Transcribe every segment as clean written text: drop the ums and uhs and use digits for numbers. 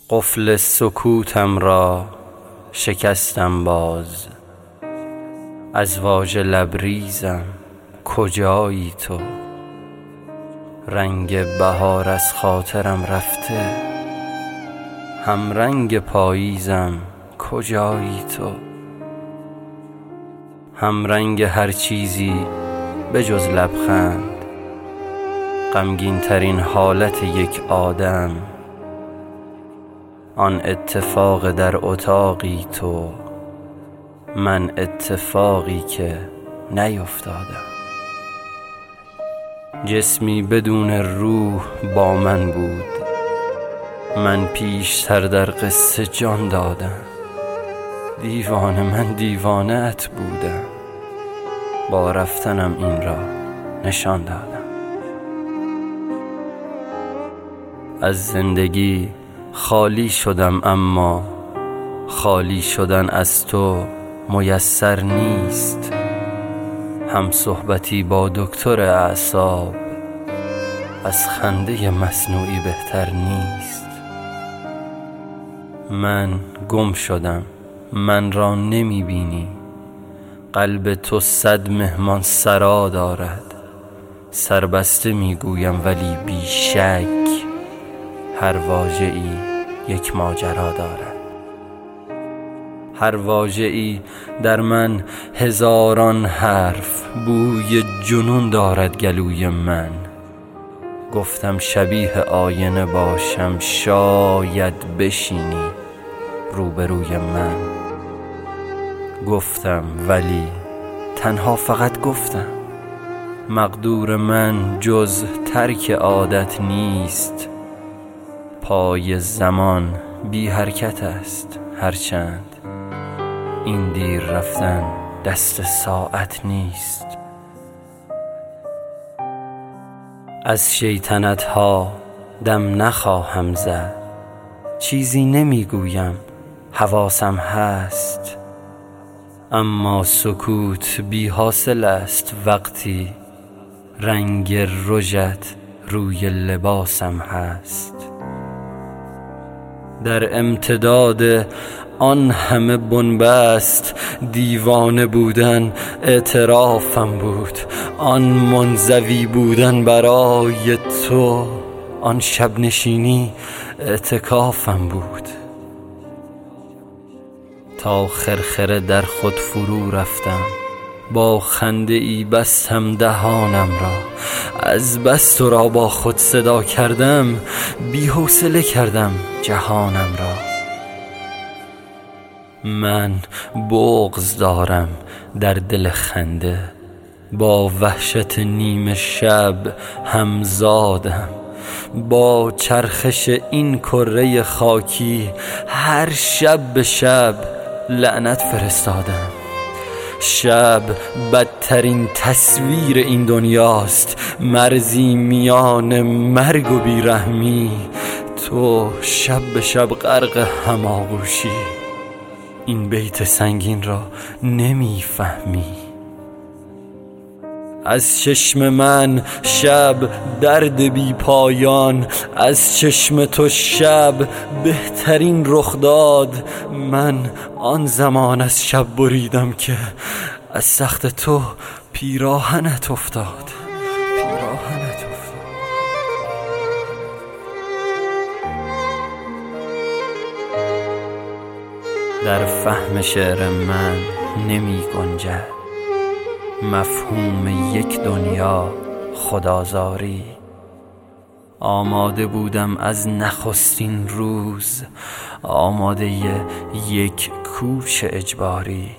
قفل سکوتم را شکستم باز، از واژه لبریزم کجایی تو؟ رنگ بهار از خاطرم رفته، هم رنگ پاییزم کجایی تو؟ هم رنگ هر چیزی به جز لبخند، غمگین ترین حالت یک آدم، آن اتفاق در اتاقی تو، من اتفاقی که نیفتادم. جسمی بدون روح با من بود، من پیشتر در قصه جان دادم. دیوانه من دیوانه ات بودم، با رفتنم این را نشان دادم. از زندگی خالی شدم، اما خالی شدن از تو میسر نیست. هم صحبتی با دکتر اعصاب از خنده مصنوعی بهتر نیست. من گم شدم، من را نمی بینی، قلب تو 100 مهمان سرا دارد. سربسته می گویم ولی بی شک، هر واژه‌ای یک ماجرا دارد. هر واژه‌ای در من هزاران حرف، بوی جنون دارد گلوی من. گفتم شبیه آینه باشم، شاید بشینی روبروی من. گفتم ولی تنها فقط گفتم، مقدور من جز ترک عادت نیست. پای زمان بی حرکت است، هرچند این دیر رفتن دست ساعت نیست. از شیطنت ها دم نخواهم زد، چیزی نمیگویم حواسم هست. اما سکوت بی حاصل است وقتی رنگ رژت روی لباسم هست. در امتداد آن همه بنبست، دیوانه بودن اعترافم بود. آن منزوی بودن برای تو، آن شب نشینی اعتکافم بود. تا خرخره در خود فرو رفتم، با خنده ای بستم دهانم را. از بس تو را با خود صدا کردم، بی حوصله کردم جهانم را. من بغض دارم در دل خنده، با وحشت نیمه شب همزادم. با چرخش این کره خاکی هر شب به شب لعنت فرستادم. شب بدترین تصویر این دنیاست، مرزی میان مرگ و بیرحمی. تو شب به شب غرق هماغوشی، این بیت سنگین را نمیفهمی. از چشم من شب درد بی پایان، از چشم تو شب بهترین رخ داد. من آن زمان از شب بریدم که از سخت تو پیراهنت افتاد. در فهم شعر من نمی گنجد مفهوم یک دنیا خدازاری. آماده بودم از نخستین روز، آماده یک کوچ اجباری.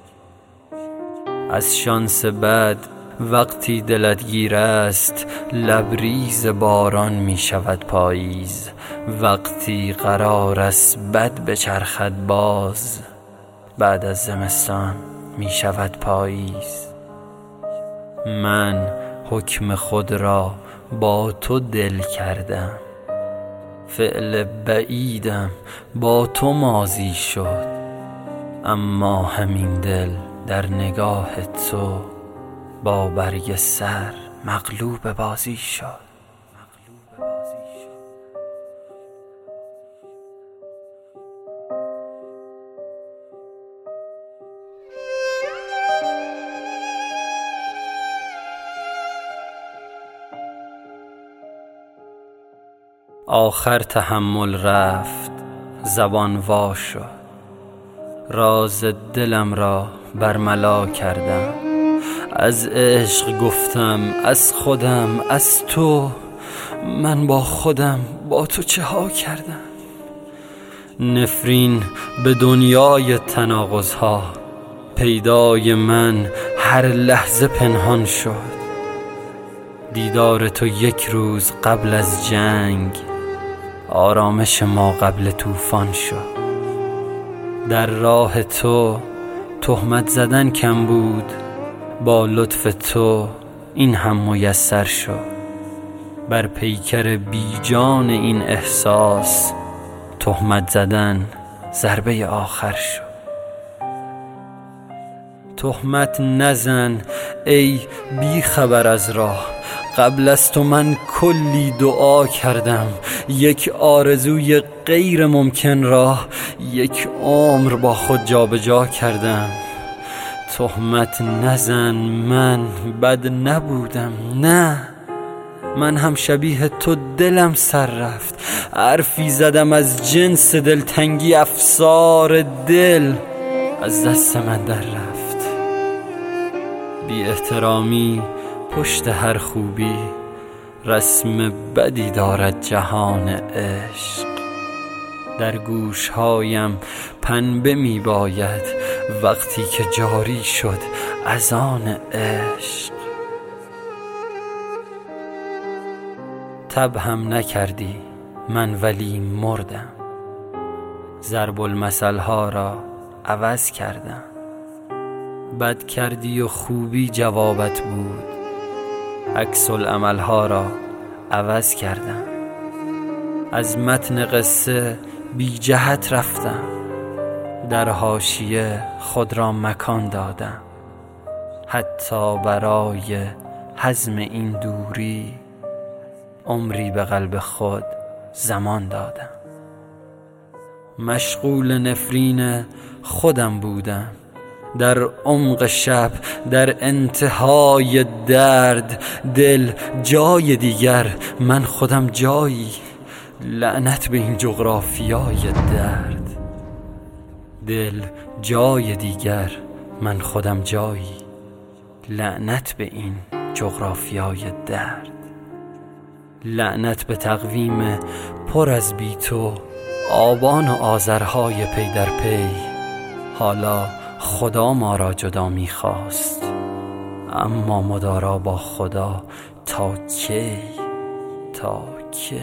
از شانس بد وقتی دلت گیر است، لبریز باران می شود پاییز. وقتی قرار است بد بچرخد باز، بعد از زمستان می شود پاییز. من حکم خود را با تو دل کردم، فعل بعیدم با تو ماضی شد. اما همین دل در نگاه تو با برگ سر مغلوب بازی شد. آخر تحمل رفت، زبان وا شد، راز دلم را برملا کردم. از عشق گفتم، از خودم، از تو. من با خودم، با تو چه ها کردم؟ نفرین به دنیای تناقض‌ها، پیدای من هر لحظه پنهان شد. دیدار تو یک روز قبل از جنگ، آرامش ما قبل طوفان شد. در راه تو تهمت زدن کم بود، با لطف تو این هم میسر شد. بر پیکر بیجان این احساس، تهمت زدن ضربه آخر شد. تهمت نزن ای بی خبر از راه، قبل از تو من کلی دعا کردم. یک آرزوی غیر ممکن را یک عمر با خود جابجا کردم. تهمت نزن، من بد نبودم، نه، من هم شبیه تو دلم سر رفت. حرفی زدم از جنس دلتنگی، افسار دل از دست من در رفت. بی احترامی پشت هر خوبی، رسم بدی دارد جهان عشق. در گوشهایم پنبه می باید، وقتی که جاری شد اذان عشق. تب هم نکردی من ولی مردم، ضرب المثل ها را عوض کردم. بد کردی و خوبی جوابت بود، عکس العمل ها را عوض کردم. از متن قصه بی جهت رفتم، در حاشیه خود را مکان دادم. حتی برای هضم این دوری، عمری به قلب خود زمان دادم. مشغول نفرین خودم بودم، در عمق شب، در انتهای درد. دل جای دیگر، من خودم جایی، لعنت به این جغرافیای درد. دل جای دیگر، من خودم جایی، لعنت به این جغرافیای درد. لعنت به تقویم پر از بی تو، آبان و آذرهای پی در پی. حالا خدا ما را جدا می خواست، اما مدارا با خدا تا کی؟ تا کی؟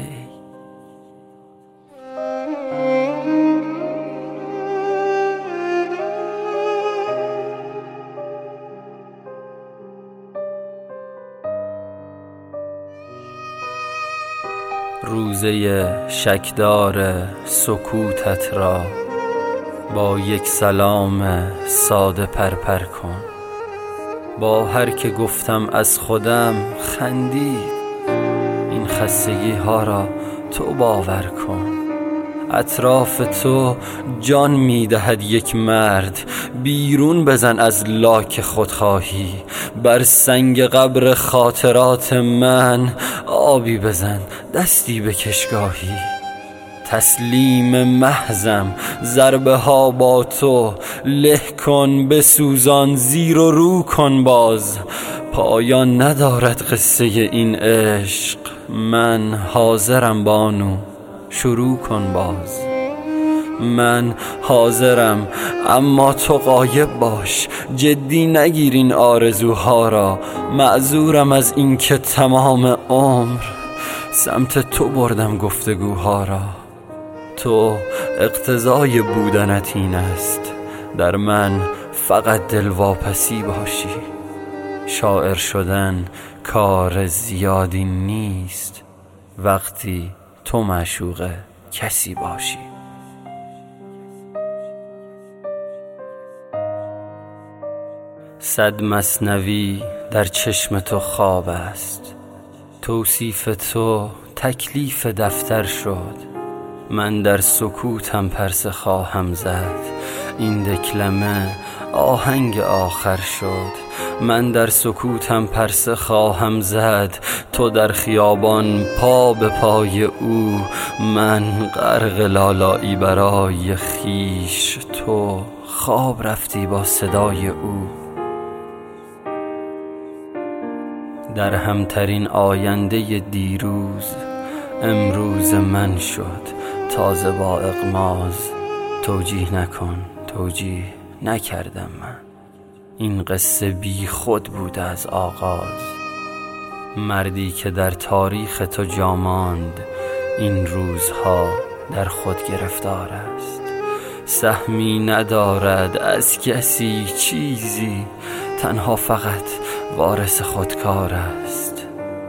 روزه شکدار سکوتت را با یک سلام ساده پرپر کن. با هر که گفتم از خودم خندید، این خستگی ها را تو باور کن. اطراف تو جان می دهد یک مرد، بیرون بزن از لاک خودخواهی. بر سنگ قبر خاطرات من آبی بزن، دستی به کشگاهی. تسلیم محضم، ضربه ها با تو له کن، بسوزان، زیر و رو کن باز. پایان ندارد قصه این عشق، من حاضرم بانو، شروع کن باز. من حاضرم اما تو غایب باش، جدی نگیر این آرزوها را. معذورم از این که تمام عمر سمت تو بردم گفتگوها را. تو اقتضای بودنت این است، در من فقط دلواپسی باشی. شاعر شدن کار زیادی نیست، وقتی تو معشوق کسی باشی. صد مثنوی در چشم تو خواب است، توصیف تو تکلیف دفتر شد. من در سکوتم پرسه خواهم زد، این دکلمه آهنگ آخر شد. من در سکوتم پرسه خواهم زد، تو در خیابان پا به پای او. من غرق لالایی برای خیش، تو خواب رفتی با صدای او. در همترین آینده دیروز امروز من شد تازه با اغماز. توجیه نکن، توجیه نکردم من، این قصه بی خود بود از آغاز. مردی که در تاریخ تو جا ماند این روزها در خود گرفتار است. سهمی ندارد از کسی چیزی، تنها فقط وارث خودکار است.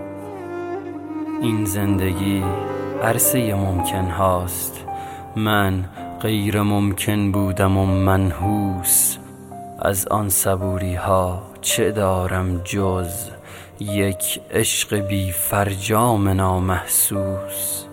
این زندگی عرصه ممکن هاست، من غیر ممکن بودم و منحوس. از آن صبوری ها چه دارم جز یک عشق بی فرجام نامحسوس.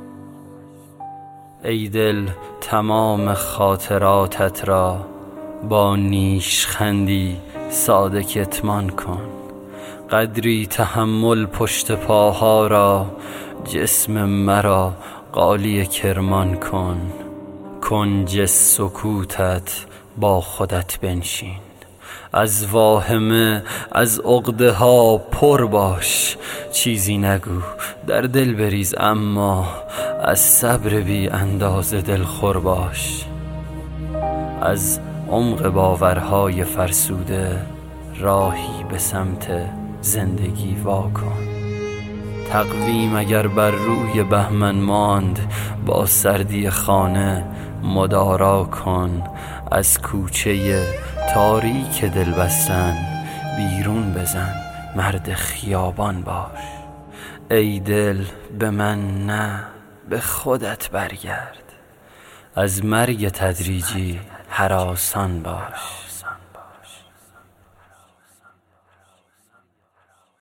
ای دل تمام خاطراتت را با نیشخندی ساده کتمان کن. قدری تحمل پشت پاها را، جسم مرا قالی کرمان کن. کنج سکوتت با خودت بنشین، از واهمه از عقده ها پر باش. چیزی نگو در دل بریز، اما از صبر بی اندازه دلخور باش. از عمق باورهای فرسوده راهی به سمت زندگی واکن. تقویم اگر بر روی بهمن ماند، با سردی خانه مدارا کن. از کوچه تاریک دل بستن بیرون بزن، مرد خیابان باش. ای دل به من نه، به خودت برگرد. از مرگ تدریجی هراسان باش.